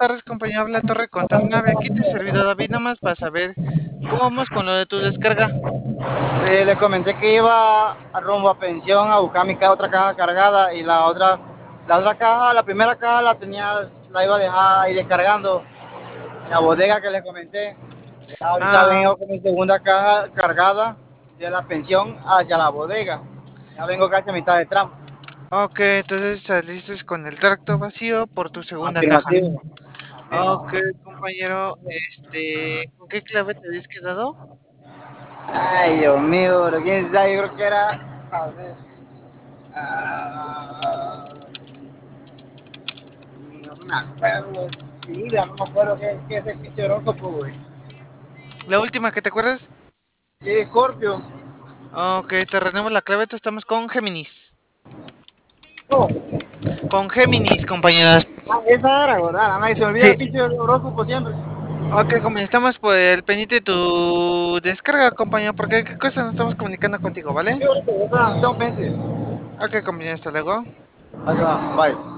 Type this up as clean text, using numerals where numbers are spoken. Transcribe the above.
tardes, compañero. Habla Torre con Tarnave. Aquí te he servido, David, nomás para saber cómo vamos con lo de tu descarga. Le comenté que iba a rumbo a pensión a buscar mi otra caja cargada y la otra caja, la primera caja la iba a dejar ahí descargando en la bodega que le comenté. Ahorita Ah, vengo con mi segunda caja cargada de la pensión hacia la bodega. Ya vengo casi a mitad de tramo. ok, entonces saliste con el tracto vacío por tu segunda caja. Afirmativo. Ok, Afirmativo. compañero, ¿con qué clave te habías quedado? Ay, Dios mío, pero quién sabe, yo creo que era. A ver. ah, no me acuerdo. Vida, no me acuerdo qué es ese pinche horóscopo, güey. La última que te acuerdas. Sí, Scorpio. Ok, te renemos la clave, tú estamos con Géminis. No, Con Géminis, compañeras. esa era, ¿verdad? Nadie se olvida Sí. el pinche horóscopo siempre. Ok, compañero, estamos por el pendiente de tu descarga, compañero, porque qué cosa nos estamos comunicando contigo, ¿vale? Sí, ahorita, tengo pendiente. Ok, compañero, hasta luego. Ahí va, bye.